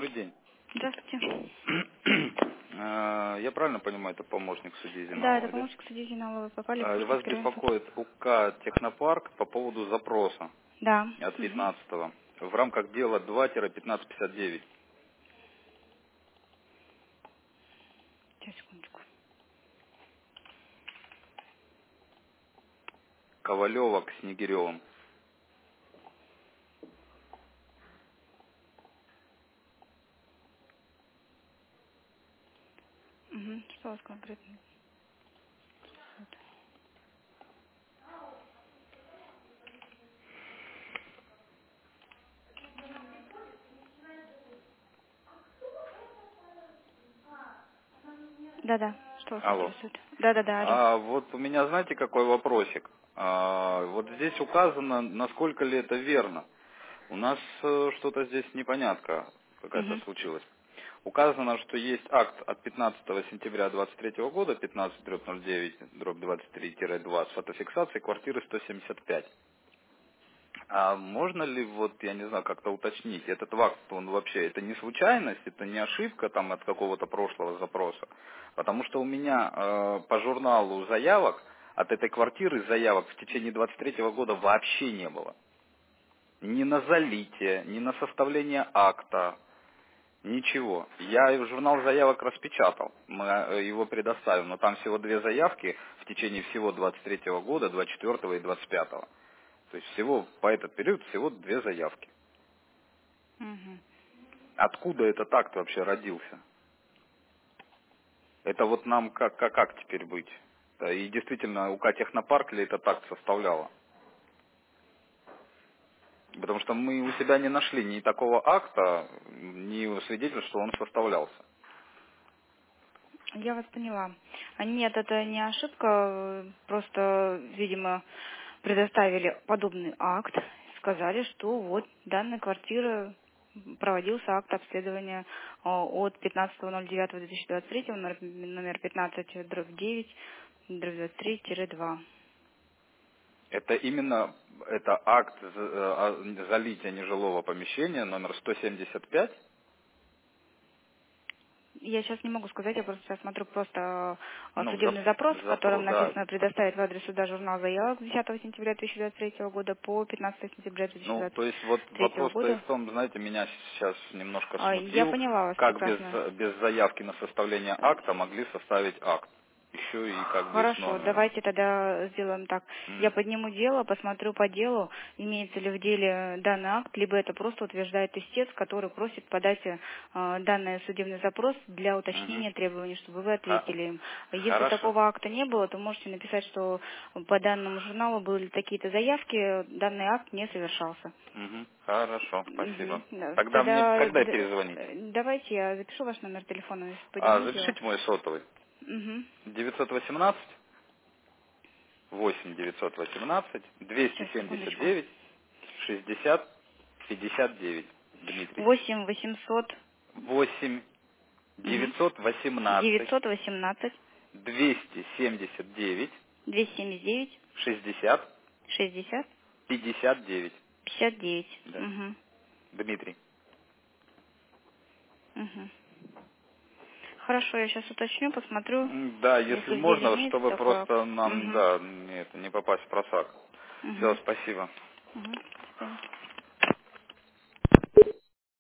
Добрый день. Здравствуйте. Я правильно понимаю, это помощник судьи Да, Зиналовой, это да? помощник судьи Зиналовой. Попали в Вас Пушкинский район суд. беспокоит УК «Технопарк» по поводу запроса Да. от Угу. 15-го в рамках дела 2-1559. Сейчас, секундочку. Ковалева к Снегиревым. Угу. Что у вас конкретно? Да-да. Что вас Алло. интересует? Да-да-да, алло. Вот у меня, знаете, какой вопросик? Вот здесь указано, насколько ли это верно. У нас что-то здесь непонятка какая-то Угу. случилась. Указано, что есть акт от 15 сентября 2023 года, 15/09/23-2 с фотофиксацией квартиры 175. А можно ли, вот, я не знаю, как-то уточнить, этот акт, он вообще, это не случайность, это не ошибка там от какого-то прошлого запроса? Потому что у меня по журналу заявок от этой квартиры заявок в течение 23 года вообще не было. Ни на залитие, ни на составление акта, ничего. Я журнал заявок распечатал, мы его предоставим, но там всего две заявки в течение всего 23 года, 24 и 25. То есть всего по этот период всего две заявки. Угу. Откуда этот акт вообще родился? Это вот нам как теперь быть? И действительно, УК «Технопарк» ли этот акт составляла? Потому что мы у себя не нашли ни такого акта, ни свидетельств, что он составлялся. Я вас поняла. Нет, это не ошибка. Просто, видимо, предоставили подобный акт. Сказали, что вот данная квартира проводился акт обследования от 15.09.2023, номер 15/9/23-2. Это именно это акт залития нежилого помещения номер 175. Я сейчас не могу сказать, я просто сейчас смотрю просто Ну, судебный запрос, в котором да. написано предоставить в адрес суда журнал заявок с 10 сентября 2023 года по 15 сентября Ну, то есть вот 2023 вопрос-то и года. в том, знаете, меня сейчас немножко Я смутил, поняла вас как прекрасно. без заявки на составление акта могли составить акт. Еще и как бы с Хорошо, номером. давайте тогда сделаем так. Я М. подниму дело, посмотрю по делу, имеется ли в деле данный акт, либо это просто утверждает истец, который просит подать данный судебный запрос для Мгм. уточнения требований, чтобы вы ответили им. Если Хорошо. такого акта не было, то можете написать, что по данному журналу были такие-то заявки, данный акт не совершался. Мгм. Хорошо, спасибо. Мгм. Да. Тогда мне Тогда когда перезвонить? давайте я запишу ваш номер телефона, если подниму дело. Запишите мой сотовый. Угу. 918 8 918 Сейчас, секундочку. 279 60 59. Дмитрий. 8 800 8 Угу. 918 918 279 279 60 60 59. 59. Да. Угу. Дмитрий. Угу. Хорошо, я сейчас уточню, посмотрю, Да, если если в деле можно, имеется чтобы такой акт. просто нам, Угу. да, не попасть в просак. Все, Угу. спасибо. Угу. До свидания.